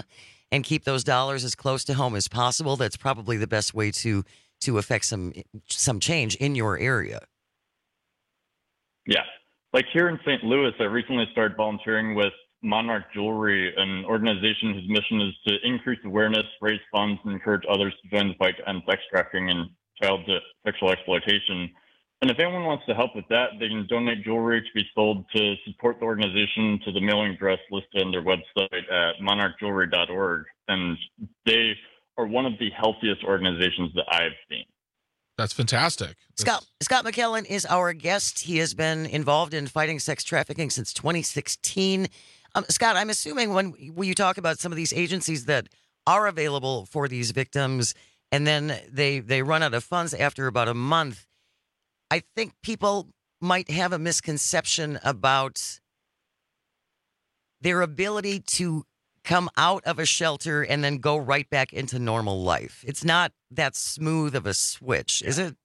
and keep those dollars as close to home as possible. That's probably the best way to to affect some some change in your area. Yeah. Like here in Saint Louis, I recently started volunteering with Monarch Jewelry, an organization whose mission is to increase awareness, raise funds, and encourage others to join the fight to end sex trafficking and child sexual exploitation. And if anyone wants to help with that, they can donate jewelry to be sold to support the organization to the mailing address listed on their website at monarch jewelry dot org. And they are one of the healthiest organizations that I've seen. That's fantastic. Scott Scott McKellen is our guest. He has been involved in fighting sex trafficking since twenty sixteen. Um, Scott, I'm assuming when, when you talk about some of these agencies that are available for these victims and then they, they run out of funds after about a month, I think people might have a misconception about their ability to come out of a shelter and then go right back into normal life. It's not that smooth of a switch, is it?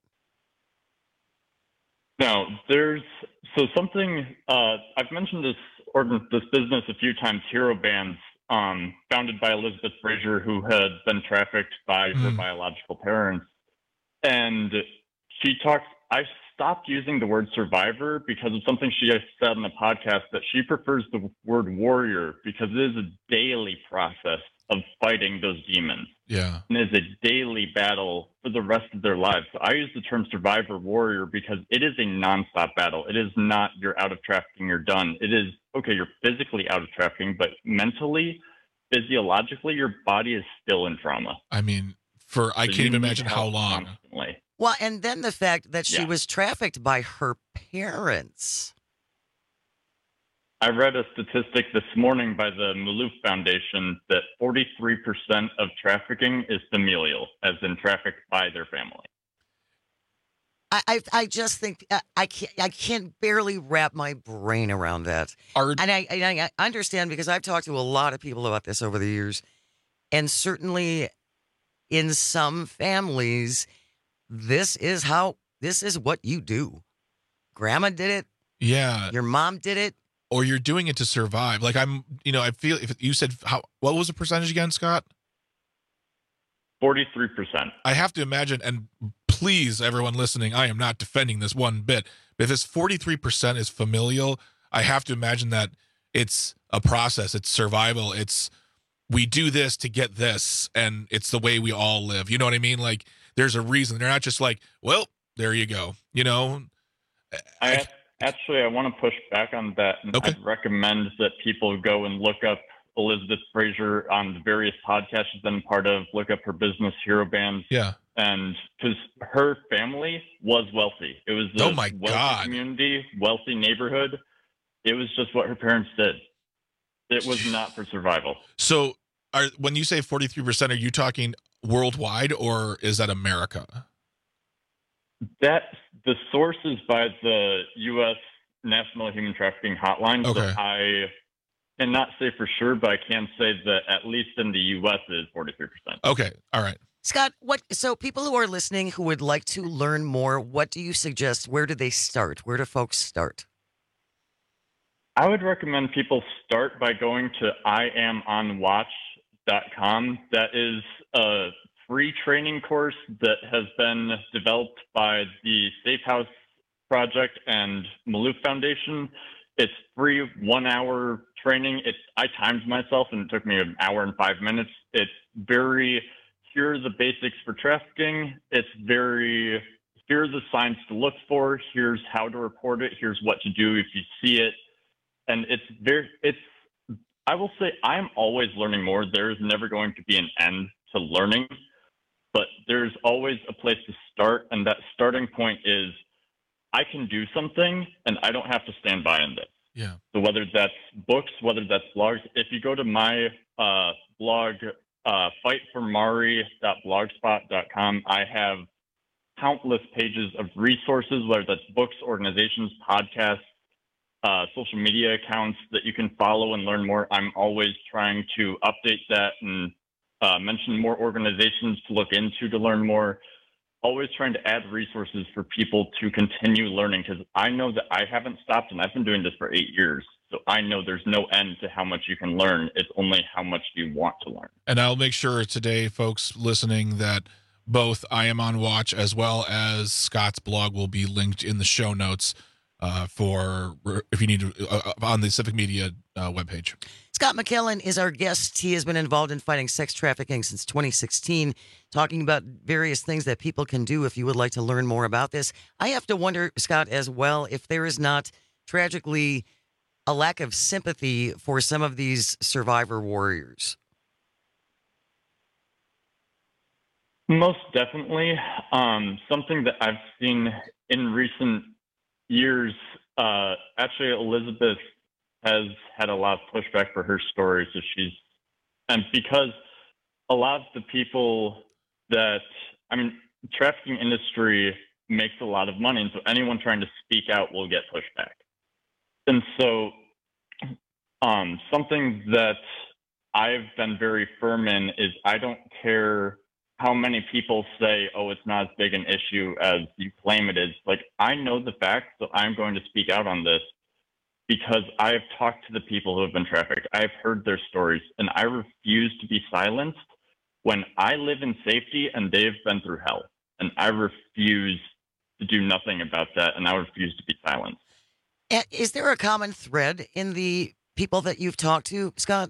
No, there's so something uh, I've mentioned this organ, this business a few times. Hero Bands, um, founded by Elizabeth Fraser, who had been trafficked by her Mm. biological parents, and she talks. I stopped using the word survivor because of something she said on the podcast, that she prefers the word warrior because it is a daily process of fighting those demons. Yeah. And it's a daily battle for the rest of their lives. So I use the term survivor warrior because it is a nonstop battle. It is not you're out of trafficking, you're done. It is, okay, you're physically out of trafficking, but mentally, physiologically, your body is still in trauma. I mean, for I So can't you even need imagine how help long. constantly. Well, and then the fact that she Yeah. was trafficked by her parents. I read a statistic this morning by the Maloof Foundation that forty-three percent of trafficking is familial, as in trafficked by their family. I, I, I just think I, I can't I can't barely wrap my brain around that. Are, and I, and I understand because I've talked to a lot of people about this over the years, and certainly in some families, this is how this is what you do. Grandma did it. Yeah. Your mom did it. Or you're doing it to survive. Like I'm, you know, I feel if you said how, what was the percentage again, Scott? forty-three percent. I have to imagine, and please, everyone listening, I am not defending this one bit, but if this forty-three percent is familial, I have to imagine that it's a process, it's survival, it's we do this to get this, and it's the way we all live. You know what I mean? Like there's a reason. They're not just like, well, there you go. You know? I actually I want to push back on that, and Okay. I'd recommend that people go and look up Elizabeth Fraser on the various podcasts she's been part of. Look up her business, Hero Bands. Yeah. And because her family was wealthy, it was a Oh, my wealthy God. community, wealthy neighborhood. It was just what her parents did. It was not for survival. So are when you say forty-three percent, are you talking worldwide or is that America? That the source is by the U S National Human Trafficking Hotline. Okay. So I cannot say for sure, but I can say that at least in the U S it is forty-three percent. Okay. All right. Scott, what? So people who are listening who would like to learn more, what do you suggest? Where do they start? Where do folks start? I would recommend people start by going to I am on watch dot com. That is a free training course that has been developed by the Safe House Project and Maloof Foundation. It's free one hour training. It's I timed myself and it took me an hour and five minutes. It's very, here are the basics for trafficking. It's very, here are the signs to look for. Here's how to report it. Here's what to do if you see it. And it's very, it's, I will say I'm always learning more. There is never going to be an end to learning, but there's always a place to start. And that starting point is I can do something and I don't have to stand by in this. Yeah. So whether that's books, whether that's blogs, if you go to my uh, blog, uh, fight for mari dot blogspot dot com, I have countless pages of resources, whether that's books, organizations, podcasts, uh, social media accounts that you can follow and learn more. I'm always trying to update that and uh, mention more organizations to look into to learn more. Always trying to add resources for people to continue learning, because I know that I haven't stopped and I've been doing this for eight years. So I know there's no end to how much you can learn. It's only how much you want to learn. And I'll make sure today, folks listening, that both I Am on Watch as well as Scott's blog will be linked in the show notes uh, for if you need to, uh, on the Civic Media uh, webpage. Scott McKellen is our guest. He has been involved in fighting sex trafficking since twenty sixteen, talking about various things that people can do if you would like to learn more about this. I have to wonder, Scott, as well, if there is not tragically a lack of sympathy for some of these survivor warriors. Most definitely. Um, something that I've seen in recent years, uh, actually, Elizabeth has had a lot of pushback for her story. So she's, and because a lot of the people that, I mean, trafficking industry makes a lot of money. And so anyone trying to speak out will get pushback. And so um, something that I've been very firm in is I don't care how many people say, oh, it's not as big an issue as you claim it is. Like, I know the facts, so I'm going to speak out on this because I have talked to the people who have been trafficked. I have heard their stories, and I refuse to be silenced when I live in safety and they've been through hell. And I refuse to do nothing about that, and I refuse to be silenced. Is there a common thread in the people that you've talked to, Scott?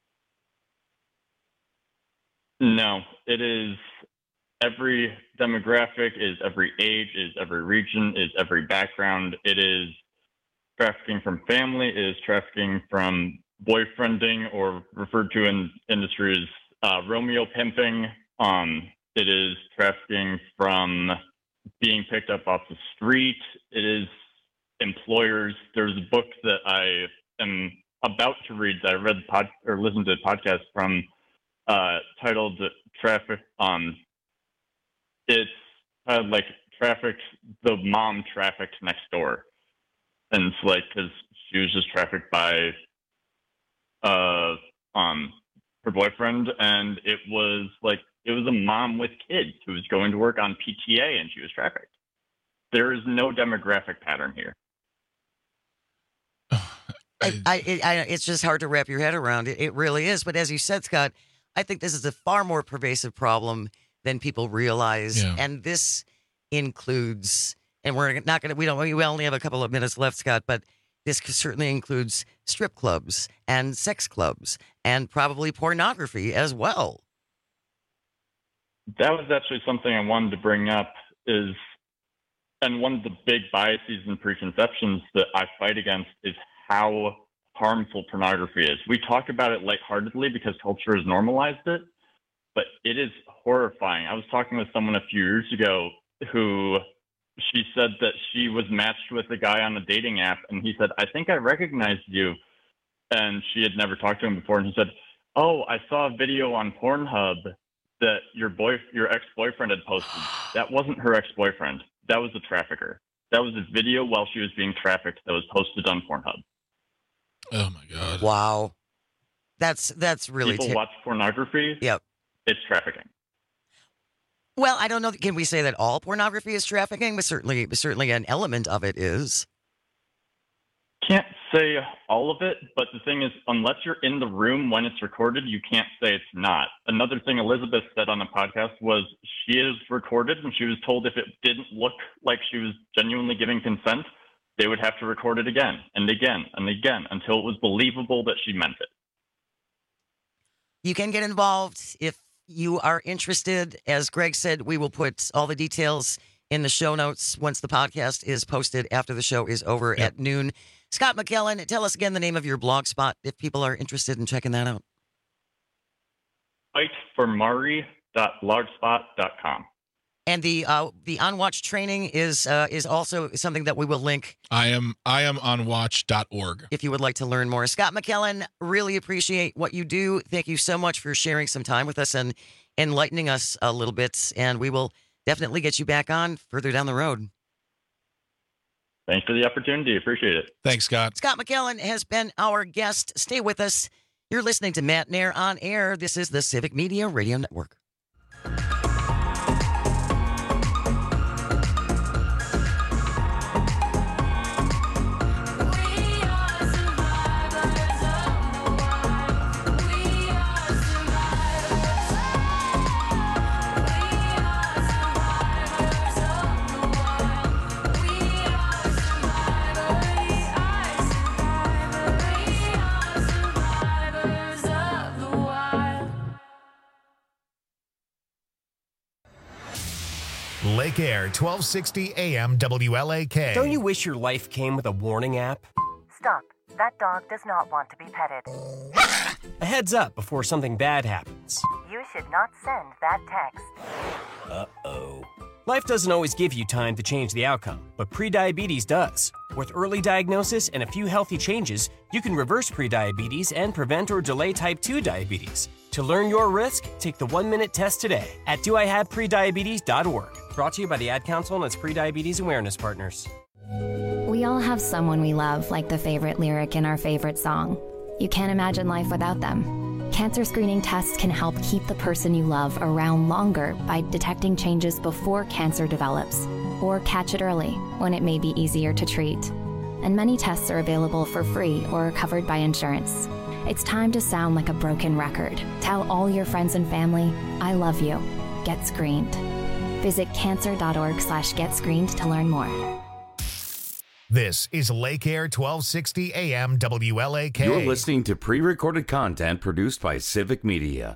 No, it is every demographic, is every age, is every region, is every background. It is trafficking from family, it is trafficking from boyfriending, or referred to in industry as uh, Romeo pimping. Um, it is trafficking from being picked up off the street. It is employers. There's a book that I am about to read that I read pod, or listened to a podcast from uh, titled Traffic. Um, it's uh, like trafficked, the mom trafficked next door. And it's like, because she was just trafficked by uh, um, her boyfriend. And it was like, it was a mom with kids who was going to work on P T A and she was trafficked. There is no demographic pattern here. I, I, I, it's just hard to wrap your head around. It, it really is. But as you said, Scott, I think this is a far more pervasive problem than people realize. Yeah. And this includes, and we're not going to, we don't, we only have a couple of minutes left, Scott, but this certainly includes strip clubs and sex clubs and probably pornography as well. That was actually something I wanted to bring up is, and one of the big biases and preconceptions that I fight against is how harmful pornography is. We talk about it lightheartedly because culture has normalized it, but it is horrifying. I was talking with someone a few years ago who she said that she was matched with a guy on a dating app, and he said, I think I recognized you. And she had never talked to him before, and he said, oh, I saw a video on Pornhub that your boy, your ex-boyfriend had posted. That wasn't her ex-boyfriend. That was a trafficker. That was a video while she was being trafficked that was posted on Pornhub. Oh my God! Wow, that's that's really people ter- watch pornography. Yep, it's trafficking. Well, I don't know. Can we say that all pornography is trafficking? But certainly, certainly, an element of it is. Can't say all of it, but the thing is, unless you're in the room when it's recorded, you can't say it's not. Another thing Elizabeth said on the podcast was she is recorded, and she was told if it didn't look like she was genuinely giving consent, they would have to record it again and again and again until it was believable that she meant it. You can get involved if you are interested. As Greg said, we will put all the details in the show notes once the podcast is posted after the show is over yep. at noon. Scott McKellen, tell us again the name of your blog spot if people are interested in checking that out. fight for mari dot blogspot dot com. And the uh, the On Watch training is uh, is also something that we will link. I am I am on watch dot org. If you would like to learn more. Scott McKellen, really appreciate what you do. Thank you so much for sharing some time with us and enlightening us a little bit. And we will definitely get you back on further down the road. Thanks for the opportunity. Appreciate it. Thanks, Scott. Scott McKellen has been our guest. Stay with us. You're listening to Matt Nair on Air. This is the Civic Media Radio Network. Lake Air, twelve sixty A M W L A K. Don't you wish your life came with a warning app? Stop. That dog does not want to be petted. A heads up before something bad happens. You should not send that text. Uh-oh. Life doesn't always give you time to change the outcome, but prediabetes does. With early diagnosis and a few healthy changes, you can reverse prediabetes and prevent or delay type two diabetes. To learn your risk, take the one-minute test today at do I have prediabetes dot org. Brought to you by the Ad Council and its prediabetes awareness partners. We all have someone we love, like the favorite lyric in our favorite song. You can't imagine life without them. Cancer screening tests can help keep the person you love around longer by detecting changes before cancer develops, or catch it early when it may be easier to treat. And many tests are available for free or are covered by insurance. It's time to sound like a broken record. Tell all your friends and family, I love you. Get screened. Visit cancer.org slash get screened to learn more. This is Lake Air, twelve sixty A M W L A K. You're listening to pre-recorded content produced by Civic Media.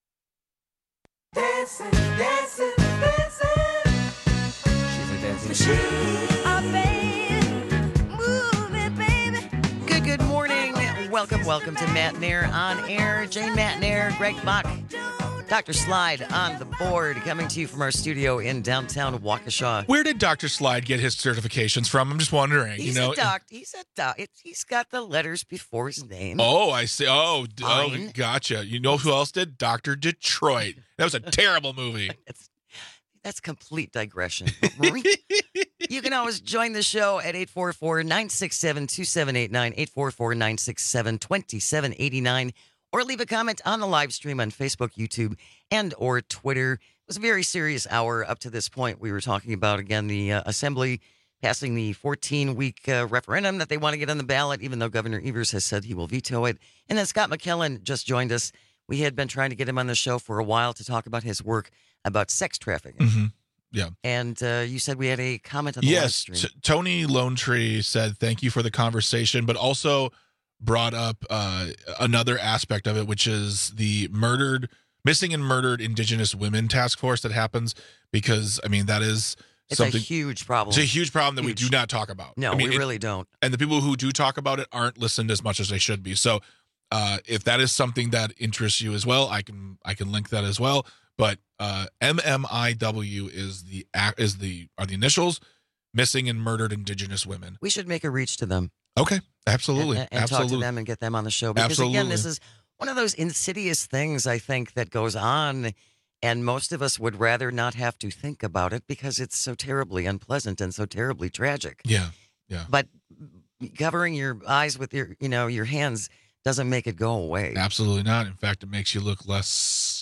Dancing, dancing, dancing. She's a dancing machine. Oh, baby, move it, baby. Good, good morning. Welcome, welcome to Matt Nair on air. Jane Matt Nair, Greg Bach, Doctor Slide on the board, coming to you from our studio in downtown Waukesha. Where did Doctor Slide get his certifications from? I'm just wondering. He's you know, a doc. He's a doc. It's, he's got the letters before his name. Oh, I see. Oh, d- oh, Fine. gotcha. You know who else did? Doctor Detroit. That was a terrible movie. That's, that's complete digression. You can always join the show at eight four four, nine six seven, two seven eight nine, eight four four, nine six seven, two seven eight nine, or leave a comment on the live stream on Facebook, YouTube, and or Twitter. It was a very serious hour up to this point. We were talking about, again, the uh, Assembly passing the fourteen-week uh, referendum that they want to get on the ballot, even though Governor Evers has said he will veto it. And then Scott McKellen just joined us. We had been trying to get him on the show for a while to talk about his work about sex trafficking. Mm-hmm. Yeah. And uh, you said we had a comment on the live Yes. stream. T- Tony Lone Tree said, thank you for the conversation, but also brought up uh, another aspect of it, which is the murdered, missing and murdered Indigenous women task force that happens because, I mean, that is It's something. a huge problem. It's a huge problem that Huge. we do not talk about. No, I mean, we it- really don't. And the people who do talk about it aren't listened as much as they should be. So uh, if that is something that interests you as well, I can I can link that as well. But uh, M M I W is the ac- is the are the initials, missing and murdered Indigenous women. We should make a reach to them. Okay, absolutely, And, and absolutely. talk to them and get them on the show. Because, Absolutely. again, this is one of those insidious things, I think, that goes on. And most of us would rather not have to think about it because it's so terribly unpleasant and so terribly tragic. Yeah, yeah. But covering your eyes with your, you know, your hands doesn't make it go away. Absolutely not. In fact, it makes you look less.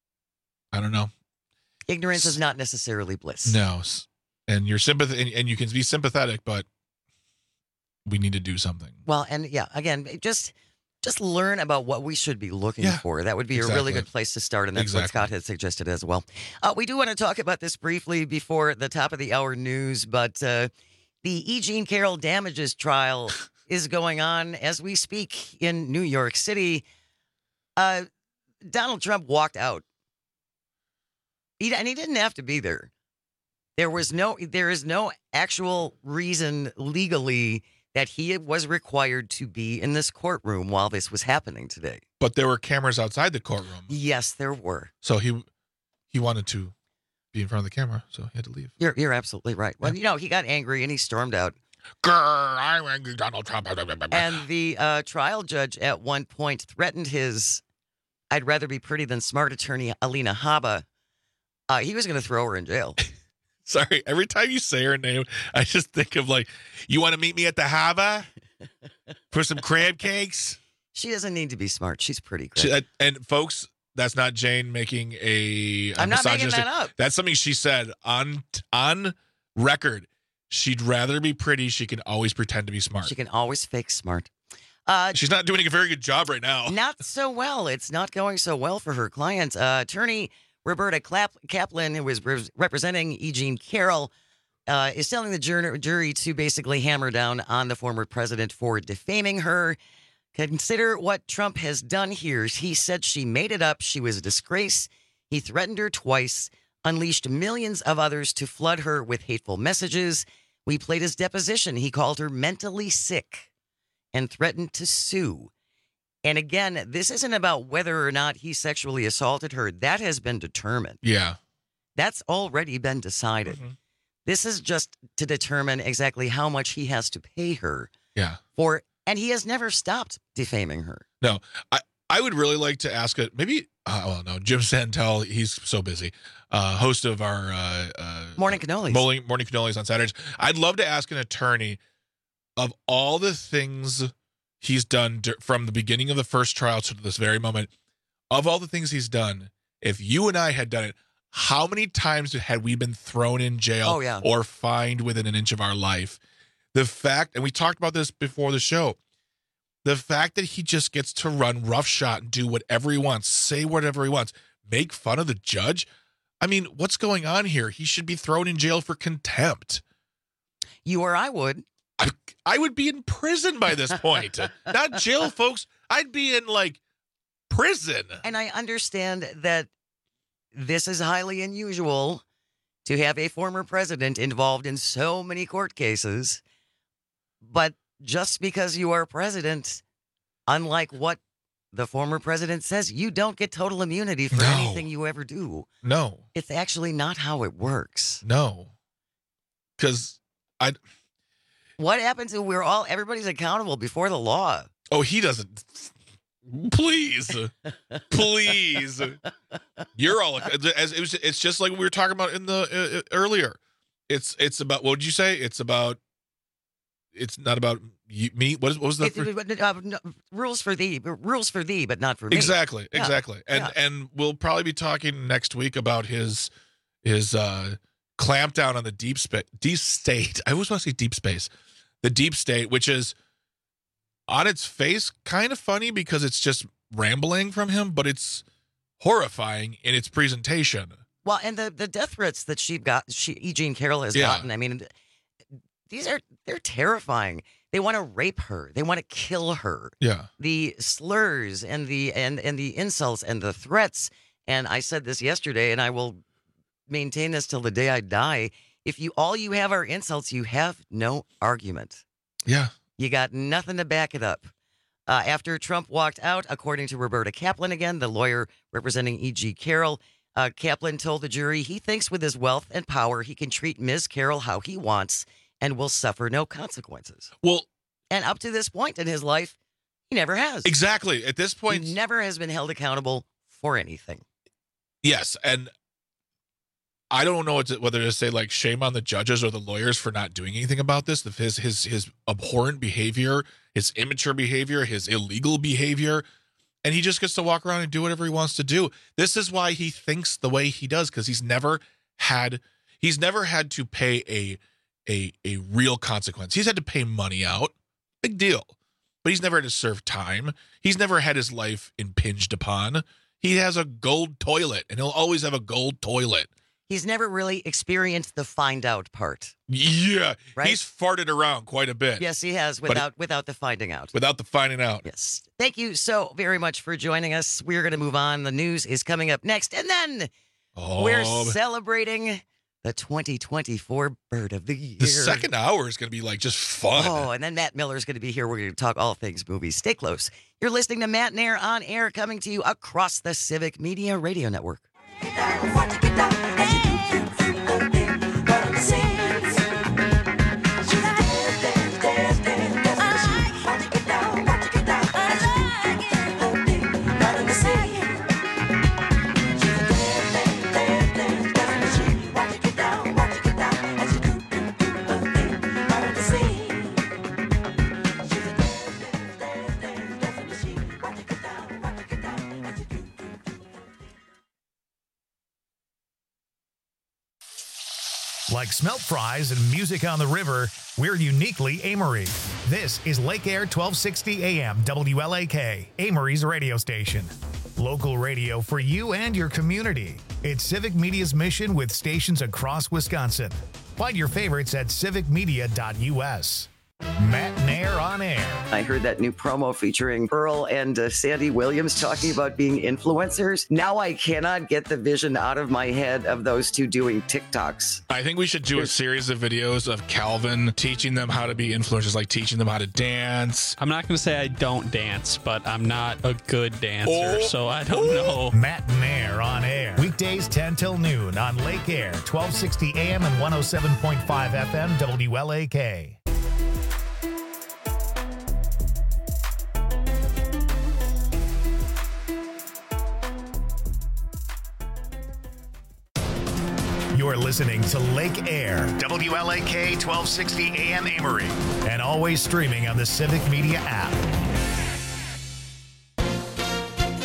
I don't know. Ignorance is not necessarily bliss. No, s- and you're sympath- and, and you can be sympathetic, but we need to do something. Well, and yeah, again, just just learn about what we should be looking Yeah, for. That would be a really exactly. good place to start, and that's what Exactly. Scott had suggested as well. Uh, we do want to talk about this briefly before the top of the hour news, but uh, the E. Jean Carroll damages trial is going on as we speak in New York City. Uh, Donald Trump walked out. He, and he didn't have to be there. There was no, there is no actual reason legally that he was required to be in this courtroom while this was happening today. But there were cameras outside the courtroom, Yes, there were. so he he wanted to be in front of the camera, so he had to leave. You're you're absolutely right. Well, you know, he got angry and he stormed out. Grr, I'm angry, Donald Trump. And the uh, trial judge at one point threatened his I'd rather be pretty than smart attorney, Alina Habba. Uh, he was going to throw her in jail. Sorry, every time you say her name, I just think of like, you want to meet me at the Hava for some crab cakes? She doesn't need to be smart. She's pretty great. She, uh, and folks, that's not Jane making a. a I'm not making misogynistic- that up. That's something she said on on record. She'd rather be pretty. She can always pretend to be smart. She can always fake smart. Uh, She's not doing a very good job right now. Not so well. It's not going so well for her client. Uh, attorney Roberta Clap- Kaplan, who was re- representing E. Jean Carroll, uh, is telling the jur- jury to basically hammer down on the former president for defaming her. Consider what Trump has done here. He said she made it up. She was a disgrace. He threatened her twice. unleashed millions of others to flood her with hateful messages. We played his deposition. He called her mentally sick and threatened to sue. And again, this isn't about whether or not he sexually assaulted her. That has been determined. Yeah. That's already been decided. Mm-hmm. This is just to determine exactly how much he has to pay her Yeah. for, and he has never stopped defaming her. No, I, I would really like to ask it. Maybe, uh, well, no, Jim Santel, he's so busy, uh, host of our uh, uh, Morning Cannolis. Morning, morning Cannolis on Saturdays. I'd love to ask an attorney of all the things he's done d- from the beginning of the first trial to this very moment, of all the things he's done, if you and I had done it, how many times had we been thrown in jail Oh, yeah. or fined within an inch of our life? The fact, and we talked about this before the show, the fact that he just gets to run roughshod and do whatever he wants, say whatever he wants, make fun of the judge. I mean, what's going on here? He should be thrown in jail for contempt. You or I would. I, I would be in prison by this point. Not jail, folks. I'd be in, like, prison. And I understand that this is highly unusual to have a former president involved in so many court cases. But just because you are president, unlike what the former president says, you don't get total immunity for No. anything you ever do. No. It's actually not how it works. No. Because I... What happens if we're all, everybody's accountable before the law? Oh, he doesn't... Please, please. You're all as it was. It's just like we were talking about in the uh, earlier. It's it's about what did you say? It's about. It's not about you, me. What is what was the It- uh, no, rules for thee, rules for thee, but not for me. exactly Yeah. exactly. And Yeah. and we'll probably be talking next week about his his uh, clampdown on the deep space deep state. I always want to say deep space, the deep state, which is. On its face, kind of funny because it's just rambling from him, but it's horrifying in its presentation. Well, and the, the death threats that she got, she E. Jean Carroll has Yeah. gotten. I mean, these are they're terrifying. They want to rape her. They want to kill her. Yeah. The slurs and the and and the insults and the threats. And I said this yesterday, and I will maintain this till the day I die. If you all you have are insults, you have no argument. Yeah. You got nothing to back it up. Uh, after Trump walked out, according to Roberta Kaplan again, the lawyer representing E G. Carroll, uh, Kaplan told the jury he thinks with his wealth and power he can treat Miz Carroll how he wants and will suffer no consequences. Well, and up to this point in his life, he never has. Exactly. At this point, he never has been held accountable for anything. yes, and I don't know what to, whether to say like shame on the judges or the lawyers for not doing anything about this. His his his abhorrent behavior, his immature behavior, his illegal behavior, and he just gets to walk around and do whatever he wants to do. This is why he thinks the way he does, because he's never had he's never had to pay a a a real consequence. He's had to pay money out, big deal, but he's never had to serve time. He's never had his life impinged upon. He has a gold toilet, and he'll always have a gold toilet. He's never really experienced the find out part. Yeah, Right? he's farted around quite a bit. Yes, he has But without without the finding out. without the finding out. Yes. Thank you so very much for joining us. We're going to move on. The news is coming up next. And then Oh, we're celebrating the twenty twenty-four Bird of the Year. the second hour is going to be like just fun. Oh, and then Matt Miller is going to be here. We're going to talk all things movies. Stay close. You're listening to Matt Nair on air, coming to you across the Civic Media Radio Network. Like smelt fries and music on the river, we're uniquely Amory. This is Lake Air twelve sixty A M W L A K, Amory's radio station. Local radio for you and your community. It's Civic Media's mission with stations across Wisconsin. Find your favorites at civic media dot U S. Matt Nair on Air. I heard that new promo featuring Earl and uh, Sandy Williams talking about being influencers. Now I cannot get the vision out of my head of those two doing TikToks. I think we should do a series of videos of Calvin teaching them how to be influencers, like teaching them how to dance. I'm not going to say I don't dance, but I'm not a good dancer, Oh. so I don't know. Matt Nair on Air. Weekdays ten till noon on Lake Air, twelve sixty A M and one oh seven point five F M W L A K. You're listening to Lake Air, W L A K twelve sixty A M Amory, and always streaming on the Civic Media app.